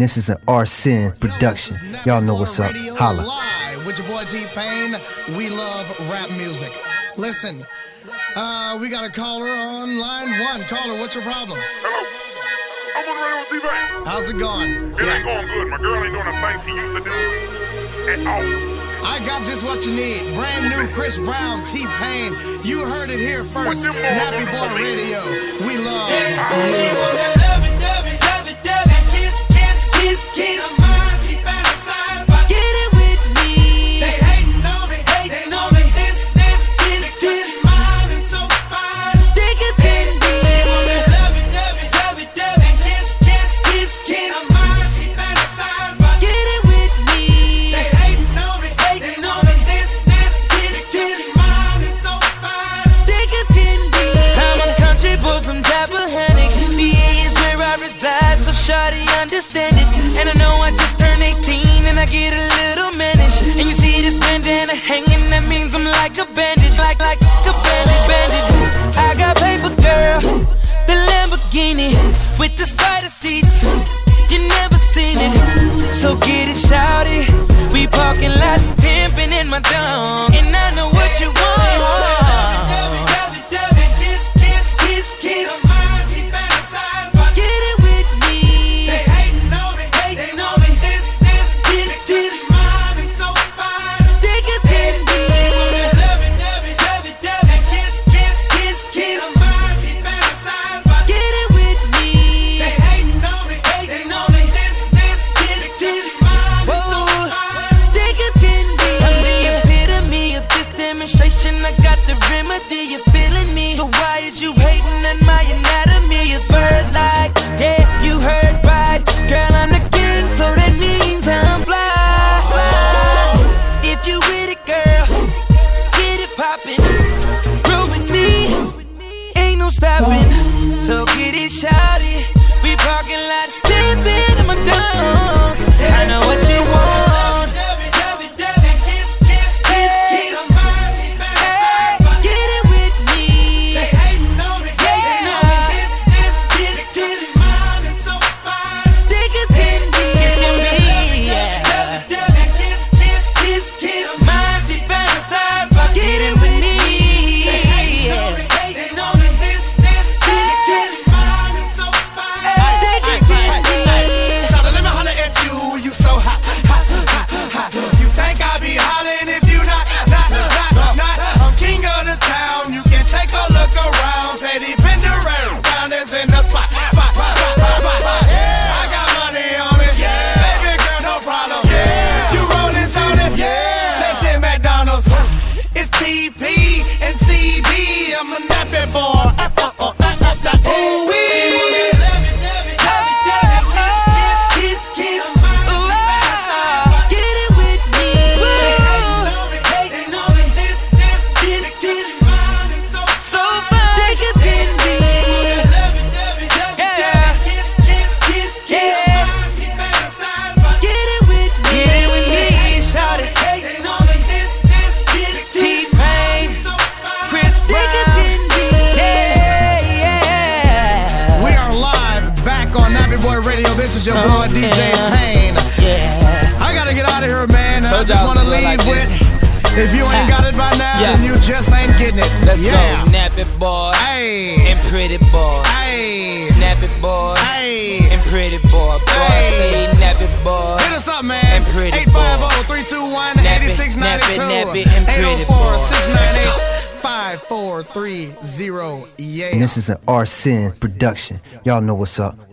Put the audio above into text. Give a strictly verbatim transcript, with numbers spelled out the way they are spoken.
this is an Arsene production. Y'all know what's up. Holla. Live with your boy T-Pain. We love rap music. Listen, uh, we got a caller on line one. Caller, what's your problem? Hello. I'm on the radio with T-Pain. How's it going? It Yeah. ain't going good. My girl ain't doing the things she used to do at all. I got just what you need. Brand new Chris Brown, T-Pain. You heard it here first. Nappy Boy Radio. We love. She wanna love it, love it, love it, love it. Kiss, kiss, kiss, kiss. Mine, she fantasize about get it with me. They hating on me, hating on me. This, this, this, this. Smiling so fine, thick as can be. She wanna love it, love it, love it, love it. Kiss, kiss, kiss, kiss. Mine, she fantasize about get it with me. They hating on me, hating on me. This, this, this, this. Smiling so fine, thick as can be. I'm a country boy from Tappahannock. V A is where I reside, so shawty understand it. And I know I just turned eighteen and I get a little mannish. And you see this bandana hanging, that means I'm like a bandit, like like a bandit, bandit. I got paper, girl, the Lamborghini with the spider seats. You never seen it, so get it, shawty. We parking lot pimping in my dome, and I know what you want. I got the remedy, you feeling me? So why is you hating on my anatomy? It's bird-like, yeah, you heard right. Girl, I'm the king, so that means I'm blind. If you with it, girl, get it poppin'. Roll with me, ain't no stopping. So get it, shawty. We parking lot, pimpin' in my dome. I know what you want. This is your boy D J Pain. I gotta get out of here, man. I just wanna leave with, if you ain't got it by now, then you just ain't getting it. Let's yeah. go, Nappy Boy. Hey. And Pretty Boy. Hey. Nappy Boy. Hey. And Pretty Boy. Boy, Hey. say Nappy Boy. Hit us up, man. And Pretty eight five zero, three two one, eight six nine two. Nappy, Nappy, and Pretty eight oh four, Boy. six nine eight, five four three zero. Yeah. And this is an Arsene production. Y'all know what's up.